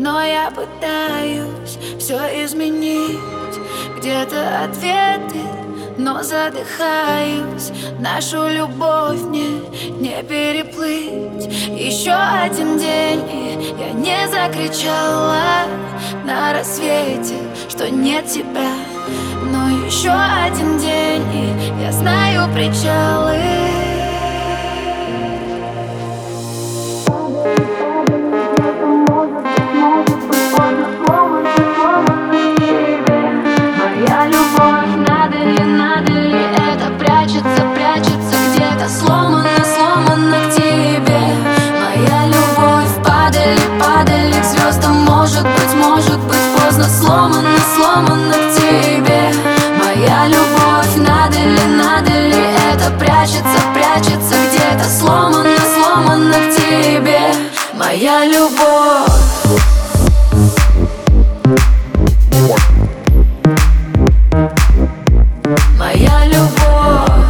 но я пытаюсь все изменить. Где-то ответы, но задыхаюсь. Нашу любовь мне не переплыть. Еще один день, и я не закричала на рассвете, что нет тебя. Но еще один день, и я знаю причалы. Моя любовь, надо ли это прячется где-то сломана к тебе. Моя любовь, падали к звездам, может быть поздно, сломана к тебе. Моя любовь, надо ли это прячется где-то сломана к тебе. Моя любовь. Моя любовь.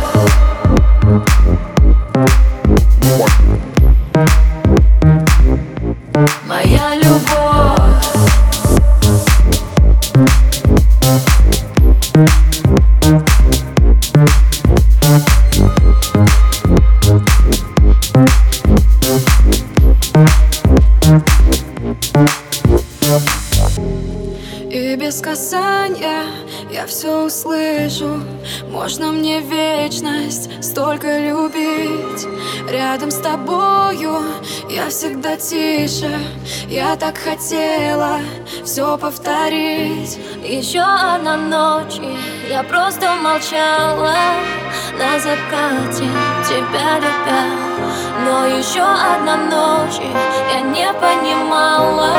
Моя любовь. И без касания я все услышу. Можно мне вечность столько любить. Рядом с тобою я всегда тише. Я так хотела все повторить. Еще одна ночь, и я просто молчала на закате, тебя любя. Но еще одна ночь, и я не понимала.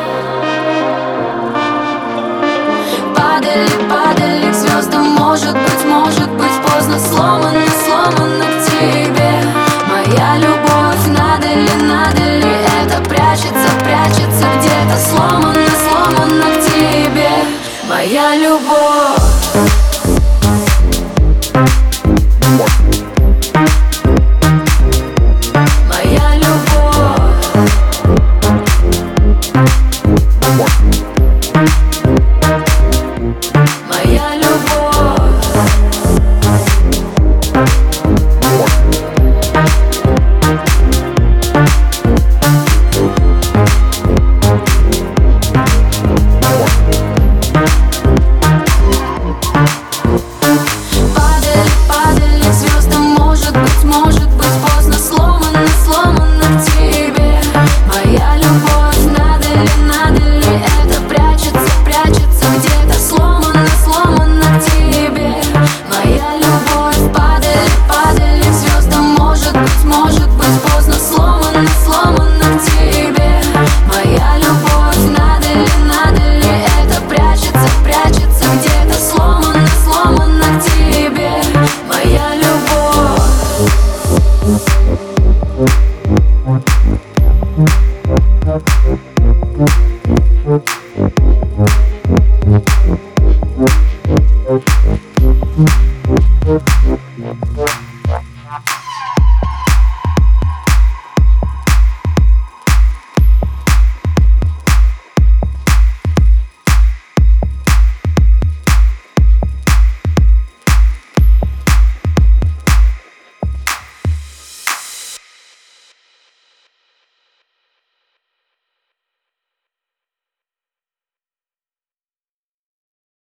Падали к звездам, может быть поздно, сломана к тебе. Моя любовь, надо ли это прячется где-то сломана к тебе. Моя любовь.